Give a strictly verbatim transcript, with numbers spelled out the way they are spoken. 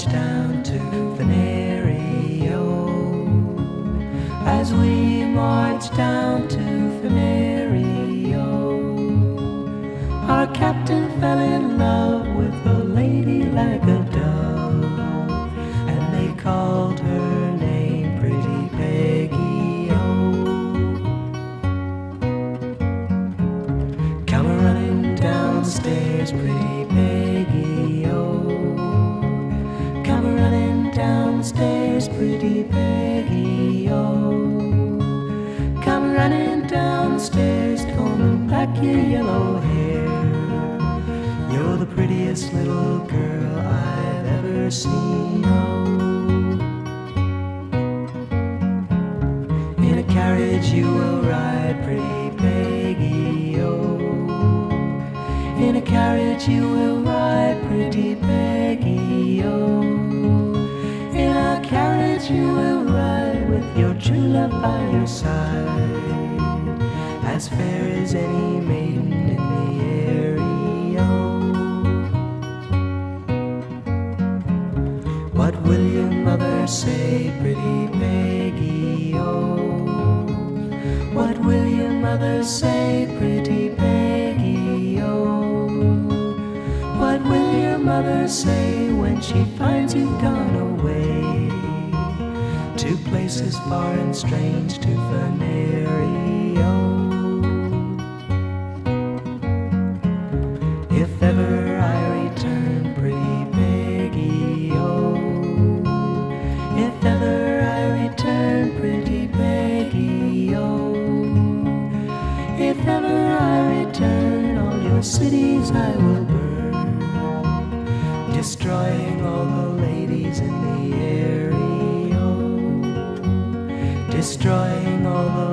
march down to Venerio, as we march down to Venerio, our captain fell in love with a lady like a dove, and they called her name Pretty Peggy. Oh, come running downstairs, Pretty Peggy. Oh, come running downstairs, Pretty Peggy. Oh, come running downstairs, combing back your yellow hair. You're the prettiest little girl I've ever seen. Oh, in a carriage you will ride, Pretty Peggy. Oh, in a carriage you will ride, Pretty Peggy. Oh, in a carriage you will ride with your true love by your side, as fair as any maiden in the area. What will your mother say, Pretty Peggy? Oh, what will your mother say, Pretty Peggy? Oh, what will your mother say when she finds you've gone away to places far and strange, to Venerio? If ever I return, Pretty Peggy. Oh, if ever I return, Pretty Peggy. Oh, if ever I return, all your cities I will burn, destroying all the ladies in the area, destroying all the